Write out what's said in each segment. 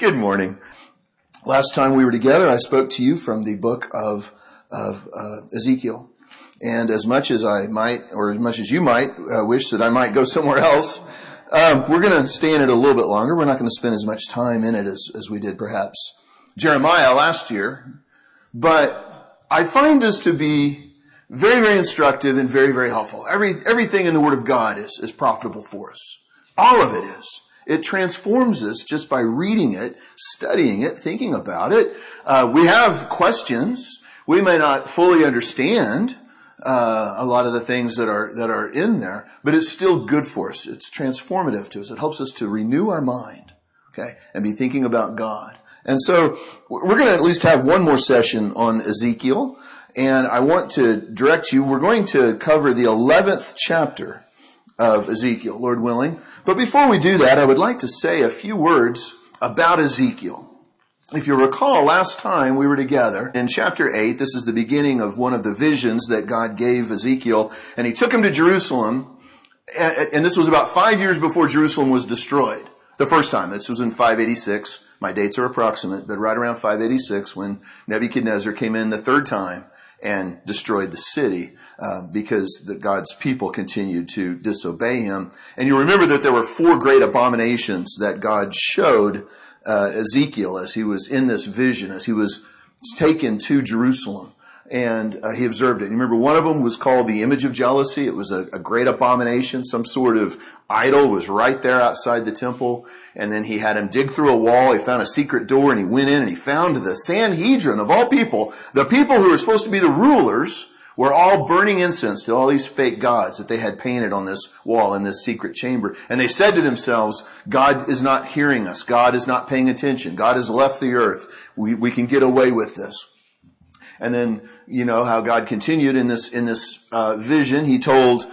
Good morning. Last time we were together, I spoke to you from the book of Ezekiel. And as much as I might, or as much as you might, wish that I might go somewhere else, we're going to stay in it a little bit longer. We're not going to spend as much time in it as we did perhaps Jeremiah last year. But I find this to be very, very instructive and very, very helpful. Everything in the Word of God is profitable for us. All of it is. It transforms us just by reading it, studying it, thinking about it. We have questions. We may not fully understand a lot of the things that are in there, but it's still good for us. It's transformative to us. It helps us to renew our mind, okay, and be thinking about God. And so we're going to at least have one more session on Ezekiel, and I want to direct you. We're going to cover the 11th chapter of Ezekiel, Lord willing. But before we do that, I would like to say a few words about Ezekiel. If you recall, last time we were together in chapter 8, this is the beginning of one of the visions that God gave Ezekiel, and he took him to Jerusalem, and this was about 5 years before Jerusalem was destroyed. The first time, this was in 586. My dates are approximate, but right around 586 when Nebuchadnezzar came in the third time and destroyed the city because God's people continued to disobey him. And you remember that there were 4 great abominations that God showed Ezekiel as he was in this vision, as he was taken to Jerusalem. And he observed it. You remember one of them was called the image of jealousy. It was a great abomination. Some sort of idol was right there outside the temple. And then he had him dig through a wall. He found a secret door and he went in and he found the Sanhedrin of all people. The people who were supposed to be the rulers were all burning incense to all these fake gods that they had painted on this wall in this secret chamber. And they said to themselves, God is not hearing us. God is not paying attention. God has left the earth. We can get away with this. And then, you know, how God continued in this vision. He told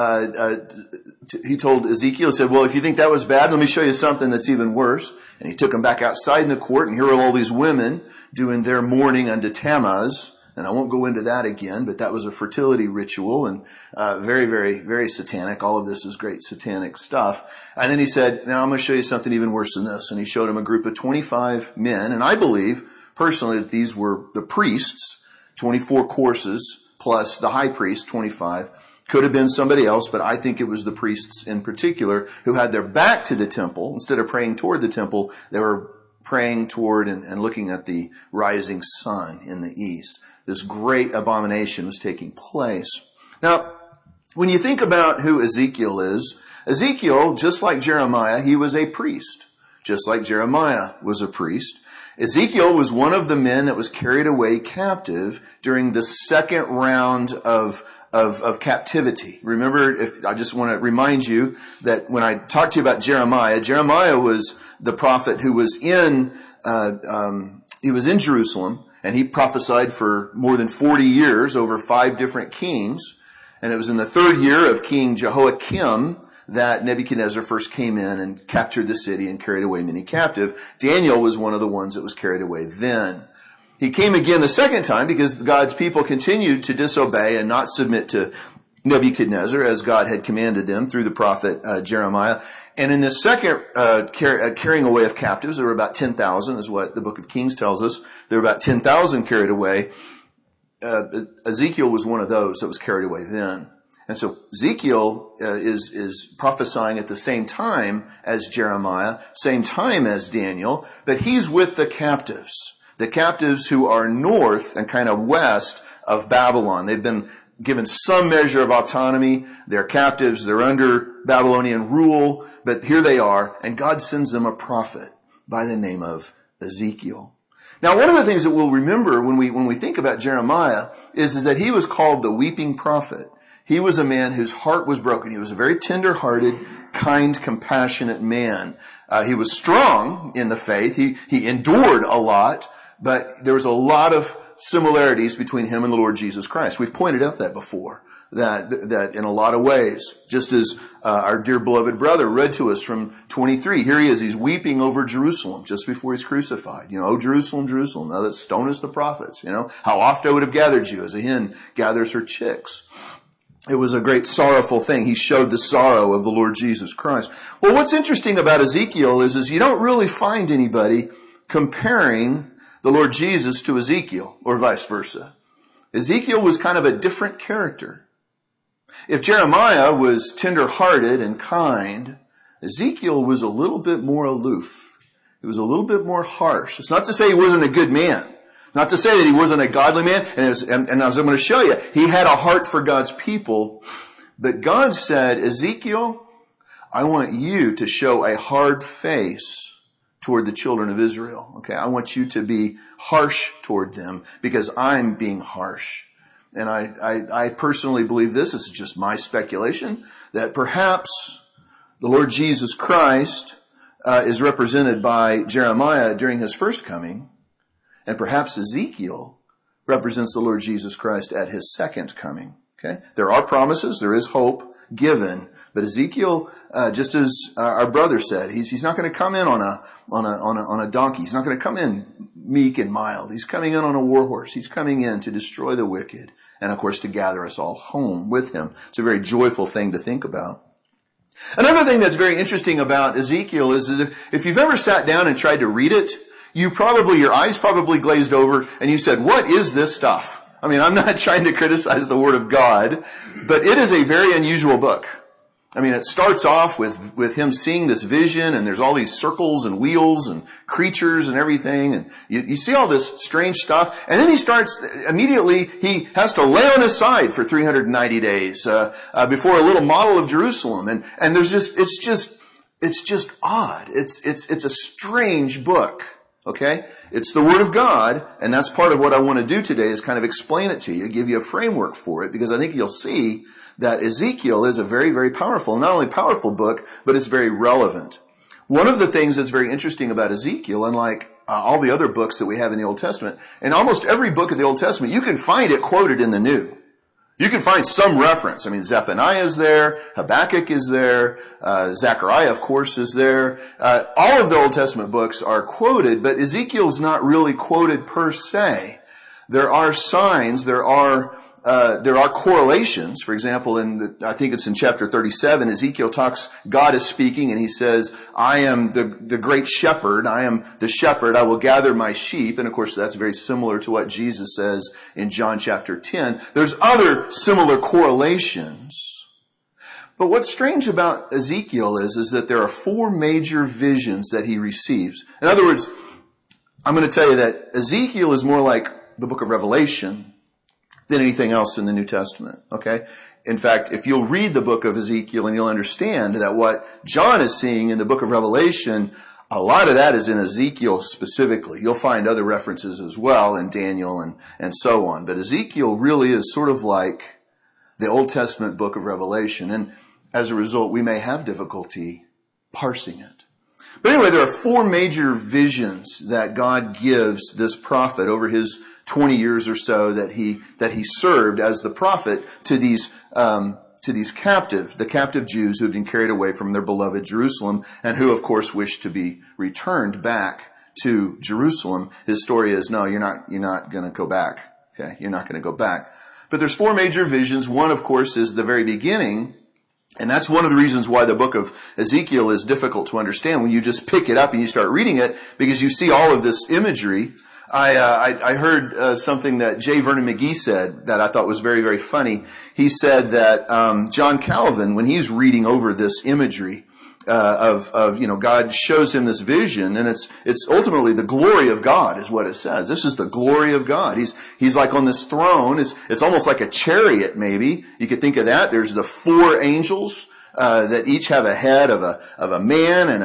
Ezekiel, he said, well, if you think that was bad, let me show you something that's even worse. And he took him back outside in the court, and here were all these women doing their mourning unto Tammuz. And I won't go into that again, but that was a fertility ritual and very, very, very satanic. All of this is great satanic stuff. And then he said, now I'm going to show you something even worse than this. And he showed him a group of 25 men. And I believe personally that these were the priests, 24 courses plus the high priest, 25. Could have been somebody else, but I think it was the priests in particular who had their back to the temple. Instead of praying toward the temple, they were praying toward and looking at the rising sun in the east. This great abomination was taking place. Now, when you think about who Ezekiel is, Ezekiel, just like Jeremiah, he was a priest. Just like Jeremiah was a priest. Ezekiel was one of the men that was carried away captive during the second round of captivity. Remember, I just want to remind you that when I talked to you about Jeremiah was the prophet who was in Jerusalem, and he prophesied for more than 40 years over 5 different kings. And it was in the 3rd year of King Jehoiakim that Nebuchadnezzar first came in and captured the city and carried away many captive. Daniel was one of the ones that was carried away then. He came again the second time because God's people continued to disobey and not submit to Nebuchadnezzar as God had commanded them through the prophet Jeremiah. And in this second carrying away of captives, there were about 10,000 is what the book of Kings tells us. There were about 10,000 carried away. Ezekiel was one of those that was carried away then. And so Ezekiel is prophesying at the same time as Jeremiah, same time as Daniel, but he's with the captives who are north and kind of west of Babylon. They've been given some measure of autonomy. They're captives. They're under Babylonian rule, but here they are, and God sends them a prophet by the name of Ezekiel. Now, one of the things that we'll remember when we think about Jeremiah is that he was called the weeping prophet. He was a man whose heart was broken. He was a very tender-hearted, kind, compassionate man. He was strong in the faith. He endured a lot, but there was a lot of similarities between him and the Lord Jesus Christ. We've pointed out that before, that in a lot of ways, just as our dear beloved brother read to us from 23, here he is, he's weeping over Jerusalem just before he's crucified. You know, oh, Jerusalem, Jerusalem, thou that stonest the prophets, you know, how oft I would have gathered you as a hen gathers her chicks. It was a great sorrowful thing. He showed the sorrow of the Lord Jesus Christ. Well, what's interesting about Ezekiel is you don't really find anybody comparing the Lord Jesus to Ezekiel or vice versa. Ezekiel was kind of a different character. If Jeremiah was tender-hearted and kind, Ezekiel was a little bit more aloof. He was a little bit more harsh. It's not to say he wasn't a good man. Not to say that he wasn't a godly man. And as I'm going to show you, he had a heart for God's people. But God said, Ezekiel, I want you to show a hard face toward the children of Israel. Okay, I want you to be harsh toward them because I'm being harsh. And I personally believe this is just my speculation, that perhaps the Lord Jesus Christ is represented by Jeremiah during his first coming, and perhaps Ezekiel represents the Lord Jesus Christ at his second coming. Okay, there are promises, there is hope given, but Ezekiel, just as our brother said, he's not going to come in on a donkey. He's not going to come in meek and mild. He's coming in on a war horse. He's coming in to destroy the wicked, and of course to gather us all home with him. It's a very joyful thing to think about. Another thing that's very interesting about Ezekiel is that if you've ever sat down and tried to read it, your eyes probably glazed over and you said, what is this stuff? I mean, I'm not trying to criticize the Word of God, but it is a very unusual book. I mean, it starts off with him seeing this vision, and there's all these circles and wheels and creatures and everything, and you see all this strange stuff, and then he has to lay on his side for 390 days before a little model of Jerusalem, and it's just odd. It's a strange book. Okay? It's the Word of God, and that's part of what I want to do today is kind of explain it to you, give you a framework for it, because I think you'll see that Ezekiel is a very, very powerful, not only powerful book, but it's very relevant. One of the things that's very interesting about Ezekiel, unlike all the other books that we have in the Old Testament, in almost every book of the Old Testament, you can find it quoted in the New. You can find some reference. I mean, Zephaniah is there, Habakkuk is there, Zechariah, of course, is there. All of the Old Testament books are quoted, but Ezekiel's not really quoted per se. There are signs, there are correlations. For example, I think it's in chapter 37, Ezekiel God is speaking and he says, I am the great shepherd. I am the shepherd. I will gather my sheep. And of course, that's very similar to what Jesus says in John chapter 10. There's other similar correlations. But what's strange about Ezekiel is that there are 4 major visions that he receives. In other words, I'm going to tell you that Ezekiel is more like the book of Revelation than anything else in the New Testament, okay? In fact, if you'll read the book of Ezekiel and you'll understand that what John is seeing in the book of Revelation, a lot of that is in Ezekiel specifically. You'll find other references as well in Daniel and so on. But Ezekiel really is sort of like the Old Testament book of Revelation. And as a result, we may have difficulty parsing it. But anyway, there are 4 major visions that God gives this prophet over his 20 years or so that he served as the prophet to these captive Jews who had been carried away from their beloved Jerusalem and who, of course, wished to be returned back to Jerusalem. His story is, no, you're not going to go back. Okay, you're not going to go back. But there's 4 major visions. One, of course, is the very beginning. And that's one of the reasons why the book of Ezekiel is difficult to understand when you just pick it up and you start reading it, because you see all of this imagery. I heard something that J. Vernon McGee said that I thought was very, very funny. He said that John Calvin, when he's reading over this imagery of God shows him this vision, and it's ultimately the glory of God is what it says. This is the glory of God. He's like on this throne. It's almost like a chariot, maybe. You could think of that. There's the 4 angels that each have a head of a man and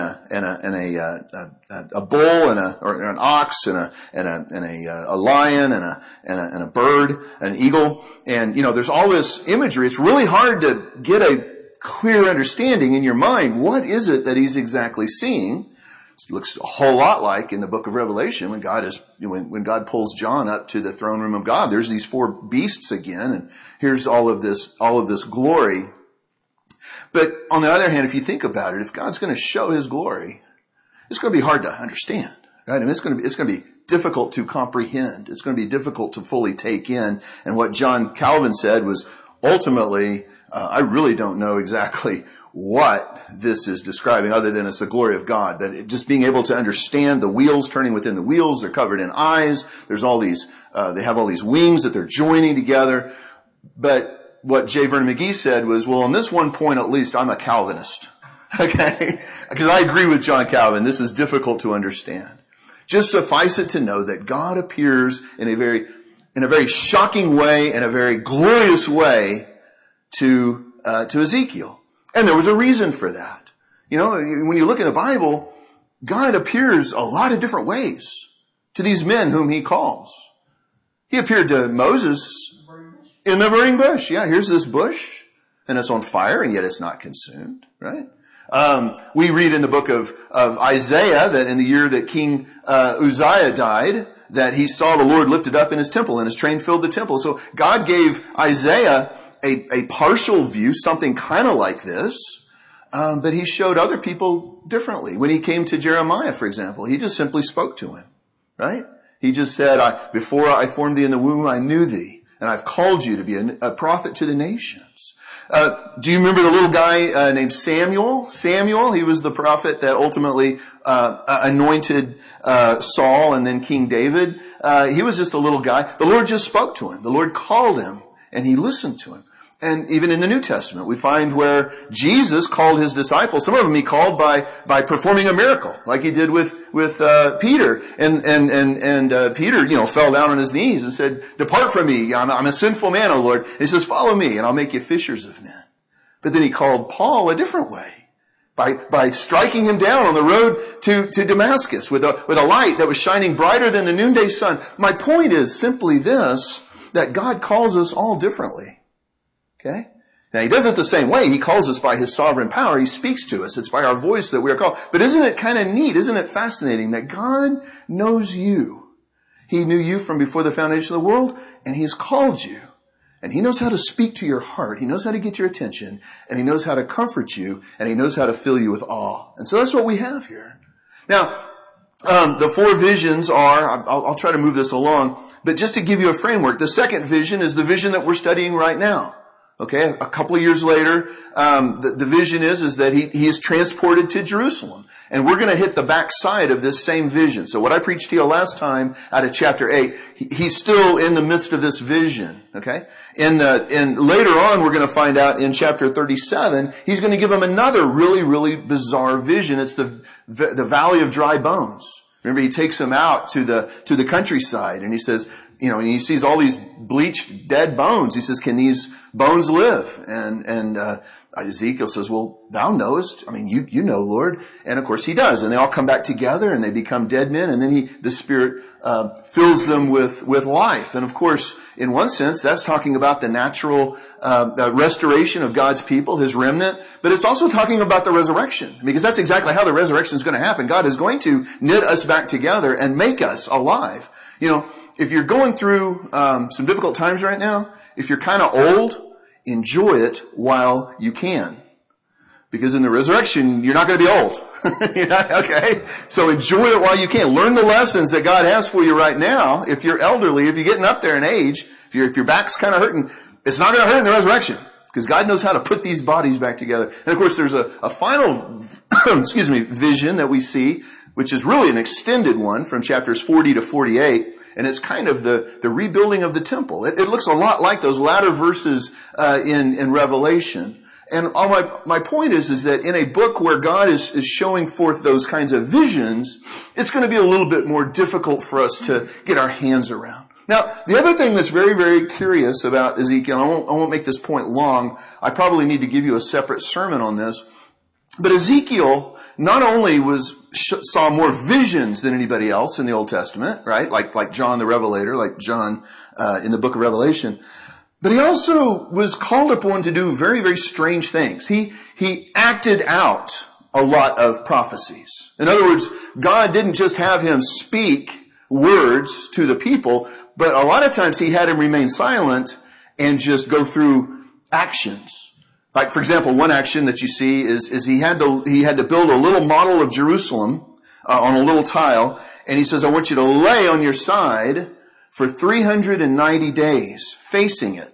a bull or an ox and a lion and a bird, an eagle. And there's all this imagery. It's really hard to get a clear understanding in your mind. What is it that he's exactly seeing? It looks a whole lot like in the book of Revelation when God pulls John up to the throne room of God. There's these 4 beasts again, and here's all of this glory. But on the other hand, if you think about it, if God's going to show his glory, it's going to be hard to understand, right? I mean, it's going to be difficult to comprehend. It's going to be difficult to fully take in. And what John Calvin said was, ultimately, I really don't know exactly what this is describing other than it's the glory of God. That just being able to understand the wheels turning within the wheels, they're covered in eyes. There's all these, they have all these wings that they're joining together. But what J. Vernon McGee said was, well, on this one point at least, I'm a Calvinist. Okay? Because I agree with John Calvin. This is difficult to understand. Just suffice it to know that God appears in a very shocking way, in a very glorious way to Ezekiel. And there was a reason for that. You know, when you look in the Bible, God appears a lot of different ways to these men whom he calls. He appeared to Moses in the burning bush. Yeah, here's this bush, and it's on fire, and yet it's not consumed, right? We read in the book of Isaiah that in the year that King Uzziah died, that he saw the Lord lifted up in his temple, and his train filled the temple. So God gave Isaiah a partial view, something kind of like this, but he showed other people differently. When he came to Jeremiah, for example, he just simply spoke to him, right? He just said, before I formed thee in the womb, I knew thee, and I've called you to be a prophet to the nations. Do you remember the little guy named Samuel? Samuel, he was the prophet that ultimately anointed Saul and then King David. He was just a little guy. The Lord just spoke to him. The Lord called him, and he listened to him. And even in the New Testament, we find where Jesus called his disciples. Some of them he called by performing a miracle, like he did with Peter. And Peter, fell down on his knees and said, "Depart from me. I'm a sinful man, O Lord." And he says, "Follow me, and I'll make you fishers of men." But then he called Paul a different way, by striking him down on the road to Damascus with a light that was shining brighter than the noonday sun. My point is simply this, that God calls us all differently. Okay? Now, he does it the same way. He calls us by his sovereign power. He speaks to us. It's by our voice that we are called. But isn't it kind of neat? Isn't it fascinating that God knows you? He knew you from before the foundation of the world, and he has called you. And he knows how to speak to your heart. He knows how to get your attention, and he knows how to comfort you, and he knows how to fill you with awe. And so that's what we have here. Now, the four visions are, I'll try to move this along, but just to give you a framework, the second vision is the vision that we're studying right now. Okay, a couple of years later, the vision is that he is transported to Jerusalem. And we're going to hit the backside of this same vision. So what I preached to you last time out of chapter 8, he's still in the midst of this vision. Okay? And later on, we're going to find out in chapter 37, he's going to give him another really, really bizarre vision. It's the valley of dry bones. Remember, he takes him out to the countryside, and he says, and he sees all these bleached, dead bones. He says, "Can these bones live?" And Ezekiel says, "Well, thou knowest. I mean, you know, Lord." And of course he does. And they all come back together, and they become dead men. And then the Spirit fills them with life. And of course, in one sense, that's talking about the natural restoration of God's people, his remnant. But it's also talking about the resurrection, because that's exactly how the resurrection is going to happen. God is going to knit us back together and make us alive. If you're going through some difficult times right now, if you're kind of old, enjoy it while you can. Because in the resurrection, you're not going to be old. Okay? So enjoy it while you can. Learn the lessons that God has for you right now. If you're elderly, if you're getting up there in age, if your back's kind of hurting, it's not going to hurt in the resurrection. Because God knows how to put these bodies back together. And of course, there's a final, vision that we see, which is really an extended one from chapters 40 to 48. And it's kind of the rebuilding of the temple. It looks a lot like those latter verses in Revelation. And all my point is that in a book where God is showing forth those kinds of visions, it's going to be a little bit more difficult for us to get our hands around. Now, the other thing that's very, very curious about Ezekiel, I won't make this point long. I probably need to give you a separate sermon on this. But Ezekiel not only saw more visions than anybody else in the Old Testament, right? Like John the Revelator, like John in the book of Revelation. But he also was called upon to do very, very strange things. He acted out a lot of prophecies. In other words, God didn't just have him speak words to the people, but a lot of times he had him remain silent and just go through actions. Like, for example, one action that you see is he had to build a little model of Jerusalem on a little tile, and he says, "I want you to lay on your side for 390 days, facing it.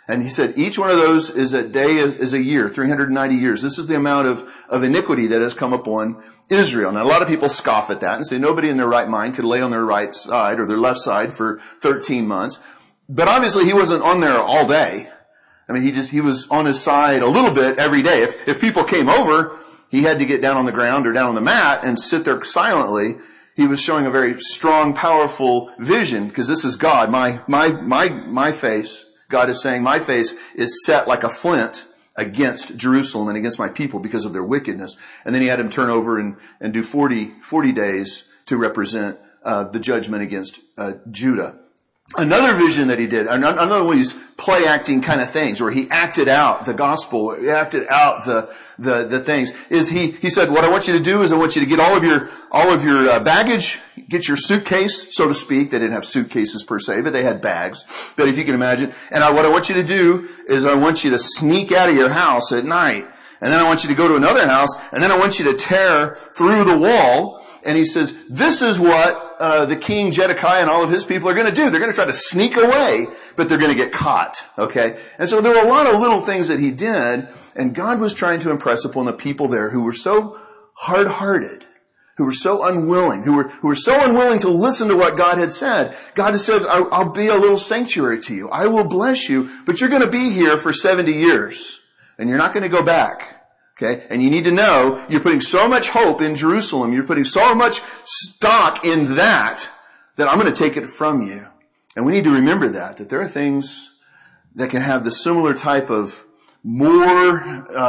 And he said, each one of those is a year, 390 years. This is the amount of iniquity that has come upon Israel. Now, a lot of people scoff at that and say nobody in their right mind could lay on their right side or their left side for 13 months. But obviously he wasn't on there all day. I mean, he was on his side a little bit every day. If people came over, he had to get down on the ground or down on the mat and sit there silently. He was showing a very strong, powerful vision, because this is God. My face, God is saying, my face is set like a flint against Jerusalem and against my people because of their wickedness. And then he had him turn over and do 40 days to represent the judgment against Judah. Another vision that he did, another one of these play acting kind of things where he acted out the gospel, he acted out the things, is he said, what I want you to do is I want you to get all of your baggage, get your suitcase, so to speak. They didn't have suitcases per se, but they had bags. But if you can imagine, and what I want you to do is I want you to sneak out of your house at night. And then I want you to go to another house, and then I want you to tear through the wall. And he says, this is what the king Zedekiah and all of his people are going to do. They're going to try to sneak away, but they're going to get caught. Okay? And so there were a lot of little things that he did, and God was trying to impress upon the people there who were so hard-hearted, who were so unwilling, who were so unwilling to listen to what God had said. God says, I'll be a little sanctuary to you. I will bless you, but you're going to be here for 70 years, and you're not going to go back. Okay? And you need to know, you're putting so much hope in Jerusalem, you're putting so much stock in that I'm going to take it from you. And we need to remember that there are things that can have the similar type of more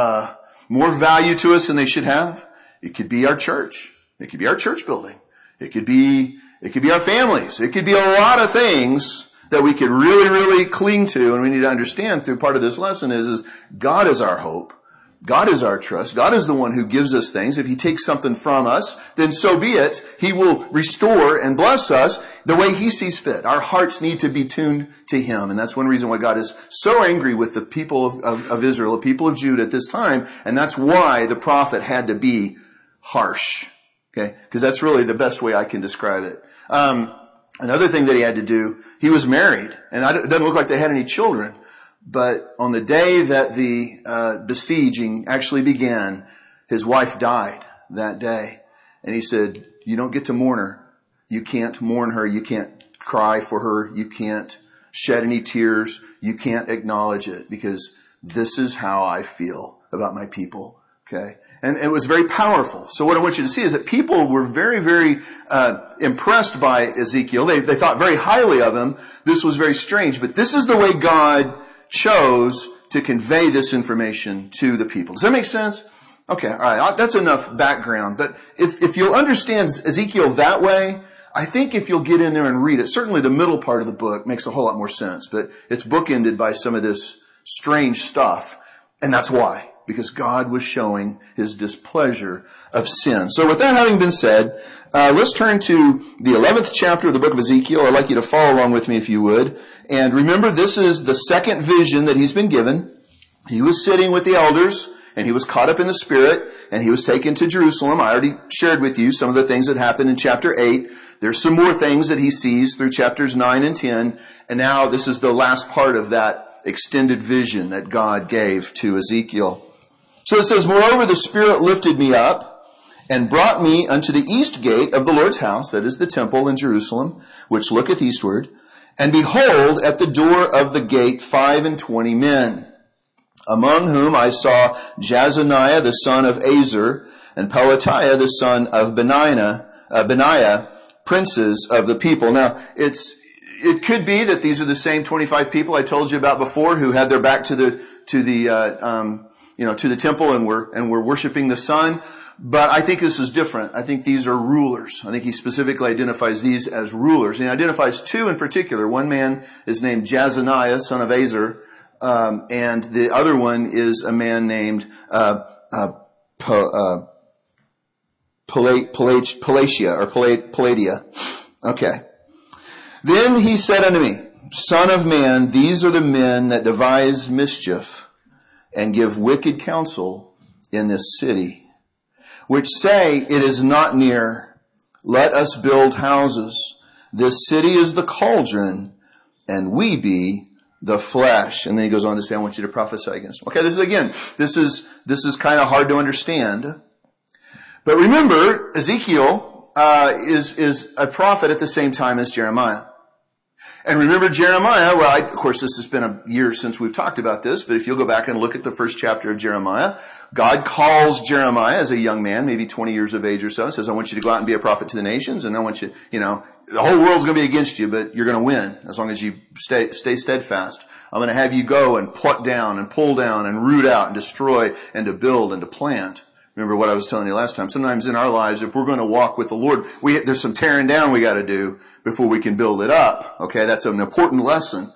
value to us than they should have. It could be our church. It could be our church building. It could be our families. It could be a lot of things that we could really, really cling to. And we need to understand through part of this lesson is God is our hope. God is our trust. God is the one who gives us things. If he takes something from us, then so be it. He will restore and bless us the way he sees fit. Our hearts need to be tuned to him. And that's one reason why God is so angry with the people of Israel, the people of Judah at this time. And that's why the prophet had to be harsh. Okay? Because that's really the best way I can describe it. Another thing that he had to do, he was married. And it doesn't look like they had any children. But on the day that the besieging actually began, his wife died that day. And he said, you don't get to mourn her. You can't mourn her. You can't cry for her. You can't shed any tears. You can't acknowledge it, because this is how I feel about my people. Okay? And it was very powerful. So what I want you to see is that people were very, very impressed by Ezekiel. They thought very highly of him. This was very strange. But this is the way God chose to convey this information to the people. Does that make sense? Okay, all right. That's enough background. But if you'll understand Ezekiel that way, I think if you'll get in there and read it, certainly the middle part of the book makes a whole lot more sense. But it's bookended by some of this strange stuff. And that's why. Because God was showing his displeasure of sin. So with that having been said, let's turn to the 11th chapter of the book of Ezekiel. I'd like you to follow along with me if you would. And remember, this is the second vision that he's been given. He was sitting with the elders, and he was caught up in the Spirit, and he was taken to Jerusalem. I already shared with you some of the things that happened in chapter 8. There's some more things that he sees through chapters 9 and 10. And now this is the last part of that extended vision that God gave to Ezekiel. So it says, moreover, the Spirit lifted me up and brought me unto the east gate of the Lord's house, that is the temple in Jerusalem, which looketh eastward. And behold, at the door of the gate 25 men, among whom I saw Jazaniah the son of Azer, and Pelatiah the son of Benaiah, princes of the people. Now, it could be that these are the same 25 people I told you about before, who had their back to the temple and were worshiping the sun. But I think this is different. I think these are rulers. I think he specifically identifies these as rulers. And he identifies two in particular. One man is named Jazaniah, son of Azer, and the other one is a man named Peladia. Okay. Then he said unto me, Son of man, these are the men that devise mischief and give wicked counsel in this city, which say, it is not near, let us build houses. This city is the cauldron, and we be the flesh. And then he goes on to say, I want you to prophesy against them. Okay, this is kind of hard to understand. But remember, Ezekiel is a prophet at the same time as Jeremiah. And remember Jeremiah, well, of course this has been a year since we've talked about this, but if you'll go back and look at the first chapter of Jeremiah, God calls Jeremiah as a young man, maybe 20 years of age or so, and says, I want you to go out and be a prophet to the nations, and I want you, the whole world's going to be against you, but you're going to win as long as you stay steadfast. I'm going to have you go and pluck down and pull down and root out and destroy and to build and to plant. Remember what I was telling you last time. Sometimes in our lives, if we're going to walk with the Lord, there's some tearing down we got to do before we can build it up. Okay, that's an important lesson.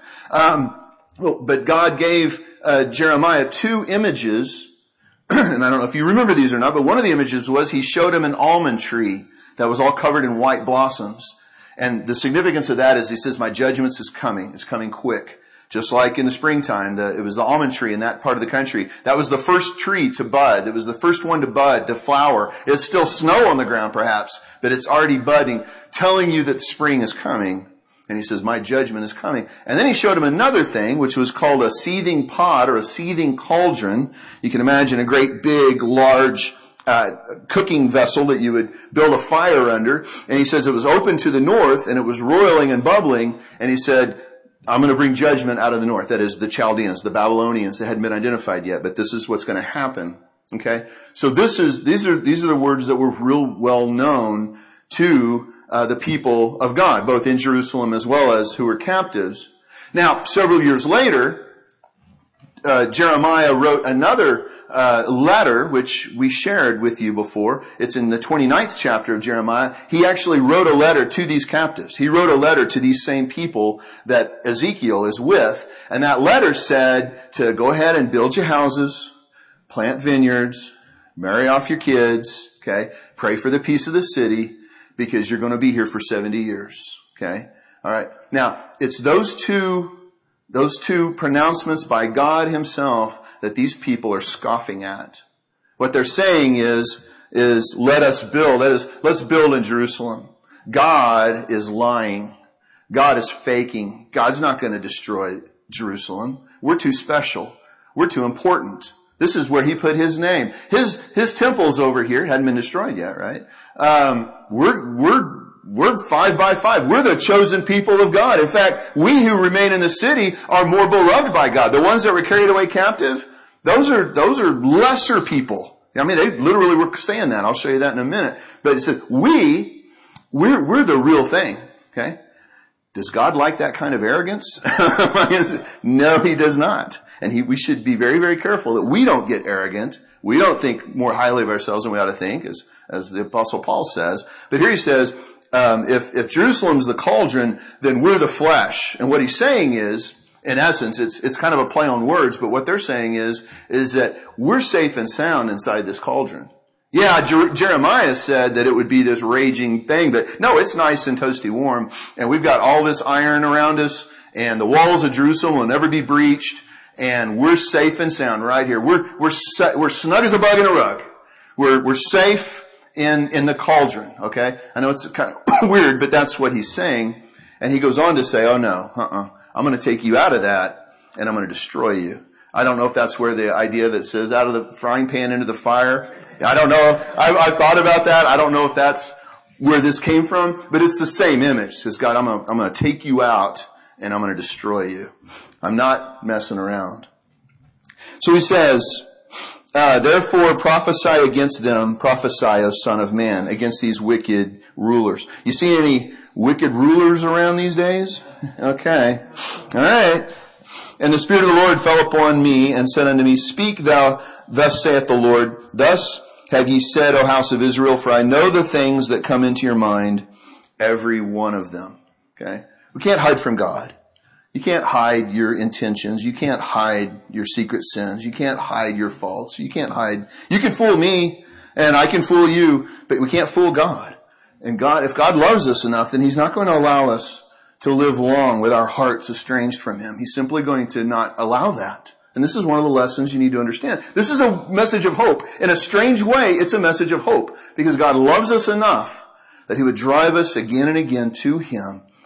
But God gave Jeremiah two images, and I don't know if you remember these or not, but one of the images was he showed him an almond tree that was all covered in white blossoms. And the significance of that is he says, my judgment is coming. It's coming quick. Just like in the springtime, it was the almond tree in that part of the country. That was the first tree to bud. It was the first one to bud, to flower. It's still snow on the ground perhaps, but it's already budding, telling you that spring is coming. And he says, my judgment is coming. And then he showed him another thing, which was called a seething pot or a seething cauldron. You can imagine a great big, large cooking vessel that you would build a fire under. And he says it was open to the north and it was roiling and bubbling. And he said, I'm going to bring judgment out of the north. That is the Chaldeans, the Babylonians that hadn't been identified yet, but this is what's going to happen. Okay? So these are the words that were real well known to the people of God, both in Jerusalem as well as who were captives. Now, several years later, Jeremiah wrote another letter, which we shared with you before. It's in the 29th chapter of Jeremiah. He actually wrote a letter to these captives. He wrote a letter to these same people that Ezekiel is with. And that letter said to go ahead and build your houses, plant vineyards, marry off your kids, okay? Pray for the peace of the city because you're going to be here for 70 years, okay? All right. Now, it's those two pronouncements by God himself that these people are scoffing at. What they're saying is let us build. Let's build in Jerusalem. God is lying. God is faking. God's not going to destroy Jerusalem. We're too special. We're too important. This is where he put his name. His temple's over here. Hadn't been destroyed yet, right? We're 5 by 5. We're the chosen people of God. In fact, we who remain in the city are more beloved by God. The ones that were carried away captive, those are lesser people. I mean, they literally were saying that. I'll show you that in a minute. But it said, we're the real thing. Okay? Does God like that kind of arrogance? No, he does not. And we should be very, very careful that we don't get arrogant. We don't think more highly of ourselves than we ought to think, as the Apostle Paul says. But here he says, if Jerusalem's the cauldron, then we're the flesh. And what he's saying is, in essence, it's kind of a play on words, but what they're saying is that we're safe and sound inside this cauldron. Yeah, Jeremiah said that it would be this raging thing, but no, it's nice and toasty warm, and we've got all this iron around us, and the walls of Jerusalem will never be breached, and we're safe and sound right here. We're snug as a bug in a rug. We're safe in the cauldron, okay? I know it's kind of weird, but that's what he's saying. And he goes on to say, oh no, I'm going to take you out of that and I'm going to destroy you. I don't know if that's where the idea that says out of the frying pan into the fire. I don't know. I've thought about that. I don't know if that's where this came from, but it's the same image. It says, God, I'm going to take you out and I'm going to destroy you. I'm not messing around. So he says, therefore prophesy against them, prophesy, O Son of Man, against these wicked rulers. You see any wicked rulers around these days? Okay. All right. And the Spirit of the Lord fell upon me and said unto me, Speak thou, thus saith the Lord, thus have ye said, O house of Israel, for I know the things that come into your mind, every one of them. Okay? We can't hide from God. You can't hide your intentions. You can't hide your secret sins. You can't hide your faults. You can't hide. You can fool me and I can fool you, but we can't fool God. And God, if God loves us enough, then he's not going to allow us to live long with our hearts estranged from him. He's simply going to not allow that. And this is one of the lessons you need to understand. This is a message of hope. In a strange way, it's a message of hope because God loves us enough that he would drive us again and again to him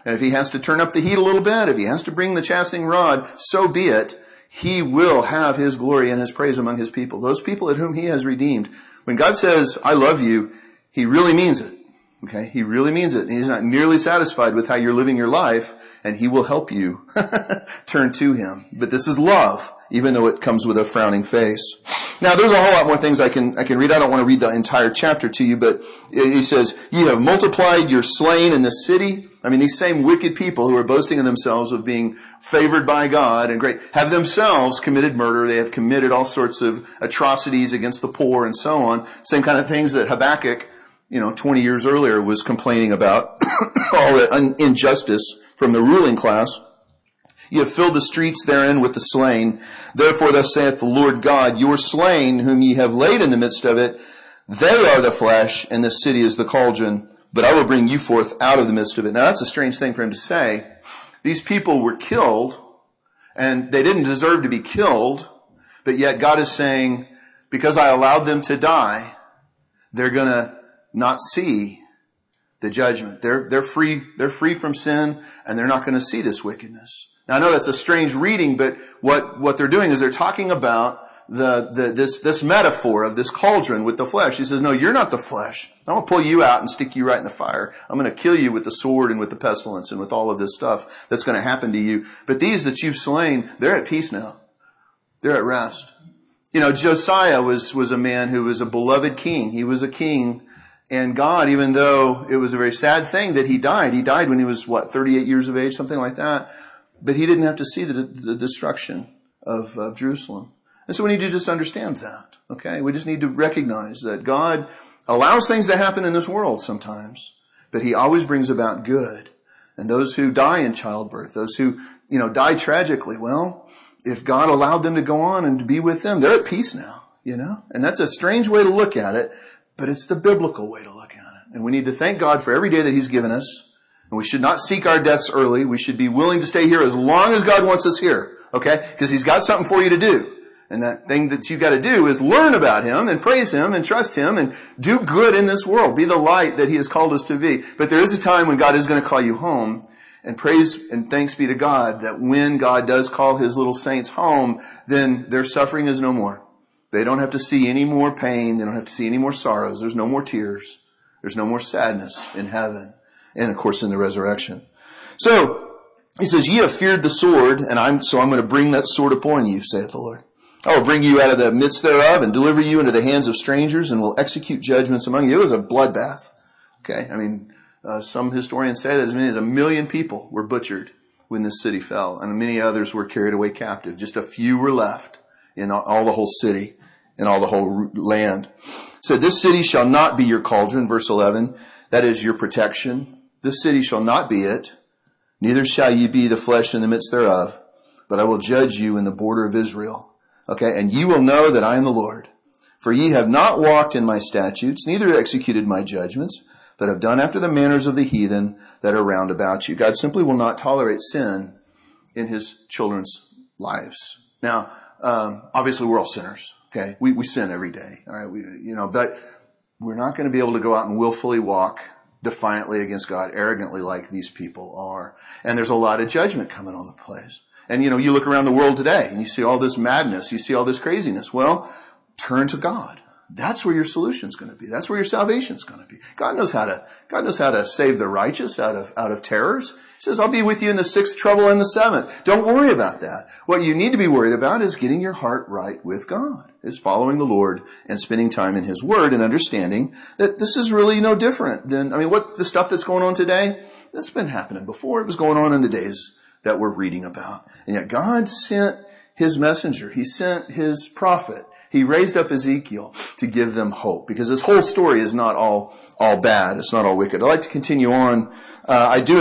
And if he has to turn up the heat a little bit, if he has to bring the chastening rod, so be it. He will have his glory and his praise among his people, those people at whom he has redeemed. When God says, I love you, he really means it. Okay? He really means it. And he's not nearly satisfied with how you're living your life, and he will help you turn to him. But this is love, even though it comes with a frowning face. Now, there's a whole lot more things I can read. I don't want to read the entire chapter to you, but he says, ye have multiplied your slain in the city. I mean, these same wicked people who are boasting in themselves of being favored by God and great, have themselves committed murder. They have committed all sorts of atrocities against the poor and so on. Same kind of things that Habakkuk, 20 years earlier was complaining about. All the injustice from the ruling class. You have filled the streets therein with the slain. Therefore thus saith the Lord God, your slain whom ye have laid in the midst of it, they are the flesh, and the city is the cauldron. But I will bring you forth out of the midst of it. Now that's a strange thing for him to say. These people were killed, and they didn't deserve to be killed, but yet God is saying, because I allowed them to die, they're gonna not see the judgment. They're free from sin, and they're not going to see this wickedness. Now I know that's a strange reading, but what they're doing is they're talking about this metaphor of this cauldron with the flesh. He says, no, you're not the flesh. I'm going to pull you out and stick you right in the fire. I'm going to kill you with the sword and with the pestilence and with all of this stuff that's going to happen to you. But these that you've slain, they're at peace now. They're at rest. Josiah was a man who was a beloved king. He was a king. And God, even though it was a very sad thing that he died when he was, 38 years of age, something like that. But he didn't have to see the destruction of Jerusalem. And so we need to just understand that, okay? We just need to recognize that God allows things to happen in this world sometimes, but he always brings about good. And those who die in childbirth, those who, die tragically, well, if God allowed them to go on and to be with them, they're at peace now, And that's a strange way to look at it. But it's the biblical way to look at it. And we need to thank God for every day that he's given us. And we should not seek our deaths early. We should be willing to stay here as long as God wants us here. Okay? Because he's got something for you to do. And that thing that you've got to do is learn about him and praise him and trust him and do good in this world. Be the light that he has called us to be. But there is a time when God is going to call you home. And praise and thanks be to God that when God does call his little saints home, then their suffering is no more. They don't have to see any more pain. They don't have to see any more sorrows. There's no more tears. There's no more sadness in heaven. And of course in the resurrection. So, he says, ye have feared the sword, and I'm going to bring that sword upon you, saith the Lord. I will bring you out of the midst thereof and deliver you into the hands of strangers and will execute judgments among you. It was a bloodbath. Okay. Some historians say that as many as 1 million people were butchered when this city fell, and many others were carried away captive. Just a few were left in all the whole city. In all the whole land. So this city shall not be your cauldron, verse 11. That is your protection. This city shall not be it. Neither shall ye be the flesh in the midst thereof. But I will judge you in the border of Israel. Okay, and ye will know that I am the Lord. For ye have not walked in my statutes, neither executed my judgments, but have done after the manners of the heathen that are round about you. God simply will not tolerate sin in his children's lives. Now, obviously we're all sinners. Okay, we sin every day. All right, but we're not going to be able to go out and willfully walk defiantly against God, arrogantly like these people are. And there's a lot of judgment coming on the place. And you look around the world today and you see all this madness, you see all this craziness. Well, turn to God. That's where your solution's going to be. That's where your salvation's going to be. God knows how to save the righteous out of terrors. He says, I'll be with you in the 6th trouble and the 7th. Don't worry about that. What you need to be worried about is getting your heart right with God, is following the Lord and spending time in his word and understanding that this is really no different than, what the stuff that's going on today, that's been happening before. It was going on in the days that we're reading about. And yet God sent his messenger. He sent his prophet. He raised up Ezekiel to give them hope, because this whole story is not all bad. It's not all wicked. I'd like to continue on. I do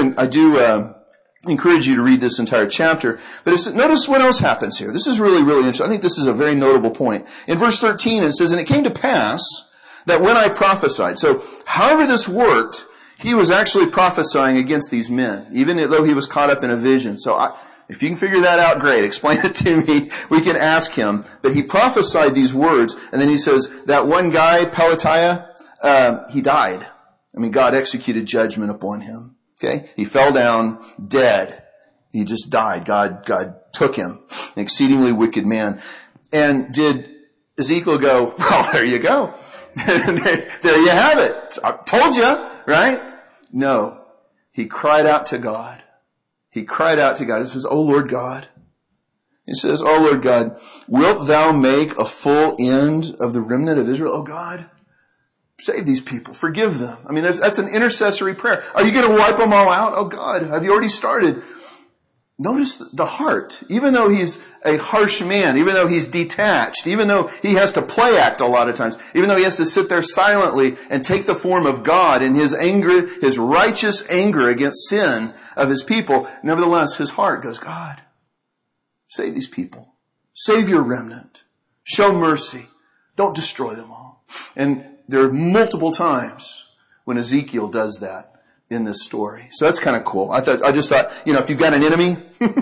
encourage you to read this entire chapter, but notice what else happens here. This is really, really interesting. I think this is a very notable point. In verse 13, it says, and it came to pass that when I prophesied. So however this worked, he was actually prophesying against these men, even though he was caught up in a vision. So if you can figure that out, great. Explain it to me. We can ask him. But he prophesied these words, and then he says, that one guy, Pelatiah, he died. God executed judgment upon him. Okay? He fell down dead. He just died. God took him. An exceedingly wicked man. And did Ezekiel go, well, there you go. There you have it. I told you, right? No. He cried out to God. He cried out to God. He says, "O Lord God." He says, "O Lord God, wilt thou make a full end of the remnant of Israel? O God, save these people. Forgive them." I mean, that's an intercessory prayer. Are you going to wipe them all out? Oh God, have you already started? Notice the heart. Even though he's a harsh man, even though he's detached, even though he has to play act a lot of times, even though he has to sit there silently and take the form of God in his anger, his righteous anger against sin of his people, nevertheless, his heart goes, God, save these people. Save your remnant. Show mercy. Don't destroy them all. And there are multiple times when Ezekiel does that in this story. So that's kind of cool. I just thought, if you've got an enemy,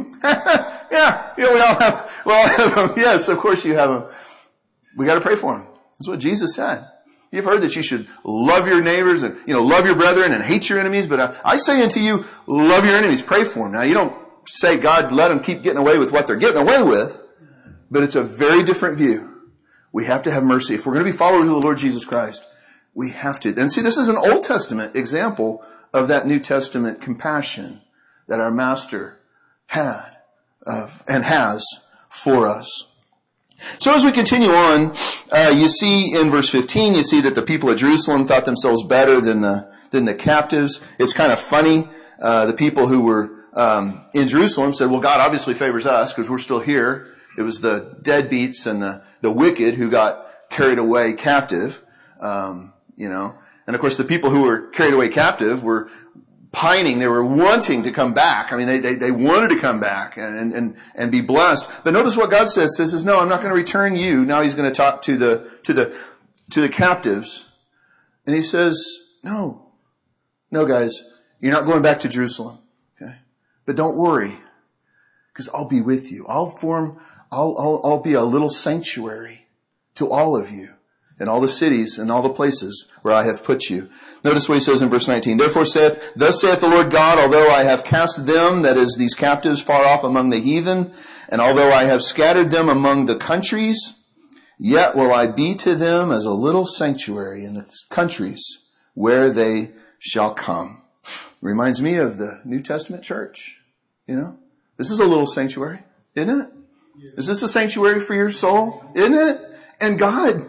yeah, we all have them. Yes, of course you have them. We got to pray for them. That's what Jesus said. You've heard that you should love your neighbors and, love your brethren and hate your enemies. But I say unto you, love your enemies. Pray for them. Now, you don't say, God, let them keep getting away with what they're getting away with. But it's a very different view. We have to have mercy. If we're going to be followers of the Lord Jesus Christ, we have to. And see, this is an Old Testament example of that New Testament compassion that our Master had and has for us. So as we continue on, you see in verse 15, you see that the people of Jerusalem thought themselves better than the captives. It's kind of funny. The people who were in Jerusalem said, well, God obviously favors us because we're still here. It was the deadbeats and the wicked who got carried away captive, And of course, the people who were carried away captive were pining. They were wanting to come back. I mean, they wanted to come back and be blessed. But notice what God says. He says, no, I'm not going to return you. Now he's going to talk to the captives. And he says, no, guys, you're not going back to Jerusalem. Okay. But don't worry, because I'll be with you. I'll be a little sanctuary to all of you. In all the cities and all the places where I have put you. Notice what he says in verse 19. Therefore thus saith the Lord God, although I have cast them, that is, these captives, far off among the heathen, and although I have scattered them among the countries, yet will I be to them as a little sanctuary in the countries where they shall come. Reminds me of the New Testament church. This is a little sanctuary, isn't it? Is this a sanctuary for your soul? Isn't it? And God,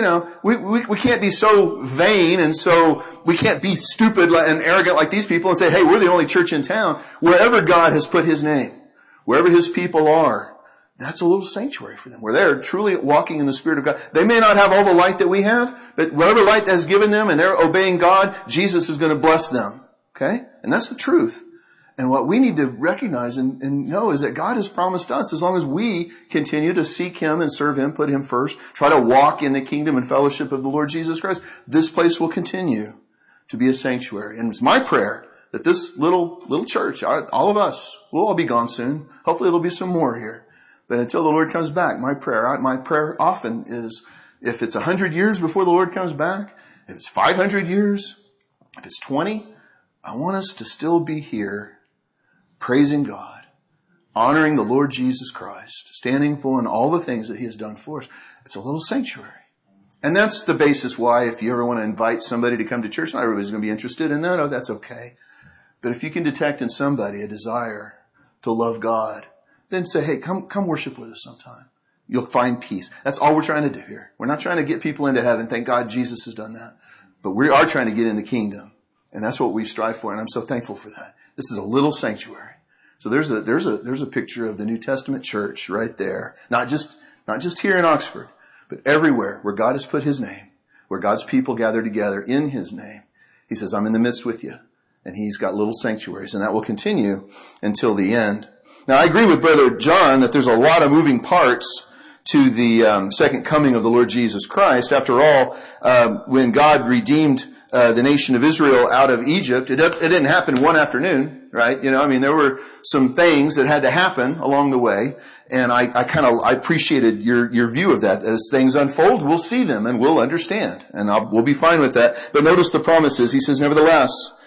we can't be so vain and so we can't be stupid and arrogant like these people and say, hey, we're the only church in town. Wherever God has put his name, wherever his people are, that's a little sanctuary for them, where they're truly walking in the Spirit of God. They may not have all the light that we have, but whatever light that's given them and they're obeying God, Jesus is going to bless them. Okay? And that's the truth. And what we need to recognize and know is that God has promised us, as long as we continue to seek him and serve him, put him first, try to walk in the kingdom and fellowship of the Lord Jesus Christ, this place will continue to be a sanctuary. And it's my prayer that this little church, all of us, we'll all be gone soon. Hopefully there'll be some more here. But until the Lord comes back, my prayer often is, if it's 100 years before the Lord comes back, if it's 500 years, if it's 20, I want us to still be here praising God, honoring the Lord Jesus Christ, standing for in all the things that he has done for us. It's a little sanctuary. And that's the basis why, if you ever want to invite somebody to come to church, not everybody's going to be interested in that. Oh, that's okay. But if you can detect in somebody a desire to love God, then say, hey, come worship with us sometime. You'll find peace. That's all we're trying to do here. We're not trying to get people into heaven. Thank God Jesus has done that. But we are trying to get in the kingdom. And that's what we strive for. And I'm so thankful for that. This is a little sanctuary. So there's a picture of the New Testament church right there. Not just here in Oxford, but everywhere where God has put his name, where God's people gather together in his name. He says, I'm in the midst with you. And he's got little sanctuaries, and that will continue until the end. Now, I agree with Brother John that there's a lot of moving parts to the second coming of the Lord Jesus Christ. After all, when God redeemed the nation of Israel out of Egypt, it didn't happen one afternoon, right? There were some things that had to happen along the way, and I appreciated your view of that. As things unfold, we'll see them and we'll understand, and we'll be fine with that. But notice the promises. He says, nevertheless,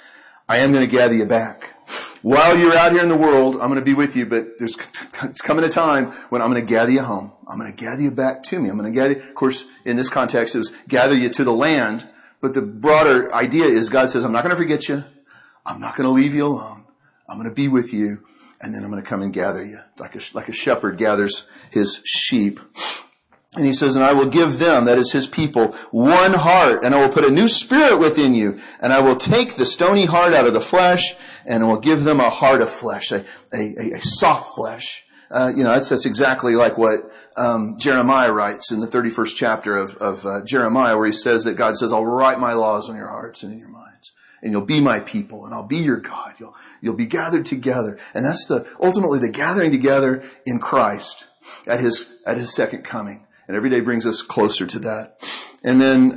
I am going to gather you back. While you're out here in the world, I'm going to be with you, but it's coming a time when I'm going to gather you home. I'm going to gather you back to me. I'm going to gather, of course, in this context, it was gather you to the land. But the broader idea is God says, I'm not going to forget you. I'm not going to leave you alone. I'm going to be with you. And then I'm going to come and gather you like a shepherd gathers his sheep. And he says, and I will give them, that is his people, one heart, and I will put a new spirit within you, and I will take the stony heart out of the flesh, and I will give them a heart of flesh, a soft flesh. That's exactly like what Jeremiah writes in the 31st chapter of Jeremiah, where he says that God says, I'll write my laws on your hearts and in your minds, and you'll be my people, and I'll be your God. You'll be gathered together. And that's ultimately the gathering together in Christ at his second coming. And every day brings us closer to that. And then,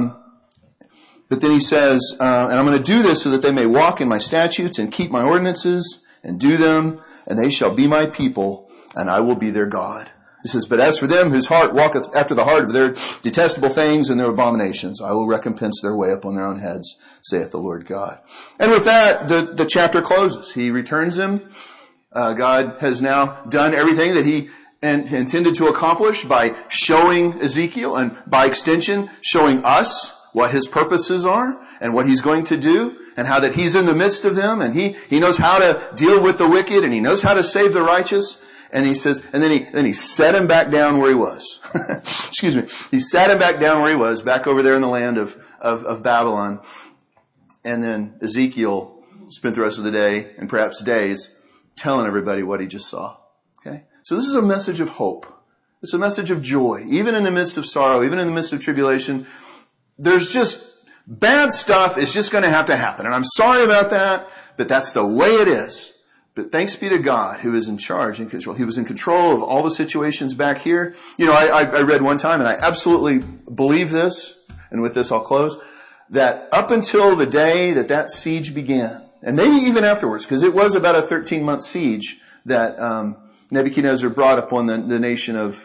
but then he says, and I'm going to do this so that they may walk in my statutes and keep my ordinances and do them, and they shall be my people, and I will be their God. He says, but as for them whose heart walketh after the heart of their detestable things and their abominations, I will recompense their way upon their own heads, saith the Lord God. And with that, the chapter closes. He returns them. God has now done everything that he intended to accomplish by showing Ezekiel and by extension showing us what his purposes are and what he's going to do and how that he's in the midst of them and he knows how to deal with the wicked and he knows how to save the righteous. And he says, and then he set him back down where he was. Excuse me. He sat him back down where he was, back over there in the land of Babylon. And then Ezekiel spent the rest of the day and perhaps days telling everybody what he just saw. Okay? So this is a message of hope. It's a message of joy. Even in the midst of sorrow, even in the midst of tribulation, there's just bad stuff is just going to have to happen. And I'm sorry about that, but that's the way it is. But thanks be to God who is in charge and control. He was in control of all the situations back here. I read one time, and I absolutely believe this, and with this I'll close, that up until the day that siege began, and maybe even afterwards, because it was about a 13-month siege that Nebuchadnezzar brought upon the nation or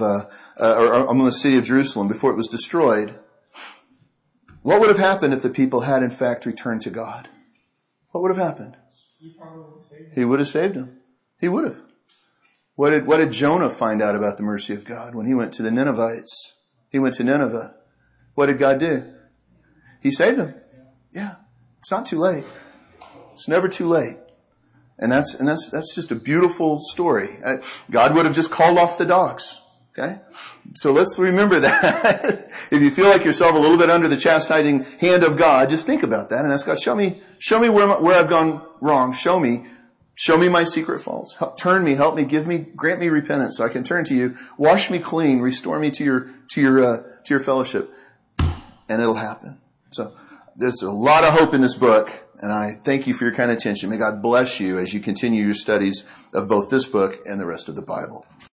on the city of Jerusalem before it was destroyed. What would have happened if the people had in fact returned to God? What would have happened? He would have saved them. He would have. What did Jonah find out about the mercy of God when he went to the Ninevites? He went to Nineveh. What did God do? He saved them. Yeah. It's not too late. It's never too late. And that's just a beautiful story. God would have just called off the dogs. Okay? So let's remember that. If you feel like yourself a little bit under the chastising hand of God, just think about that and ask God, show me where I've gone wrong. Show me my secret faults. Turn me, help me, grant me repentance so I can turn to you. Wash me clean, restore me to your fellowship. And it'll happen. So there's a lot of hope in this book. And I thank you for your kind attention. May God bless you as you continue your studies of both this book and the rest of the Bible.